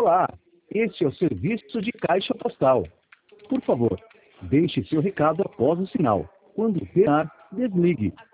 Olá, este é o serviço de caixa postal. Por favor, deixe seu recado após o sinal. Quando terminar, desligue.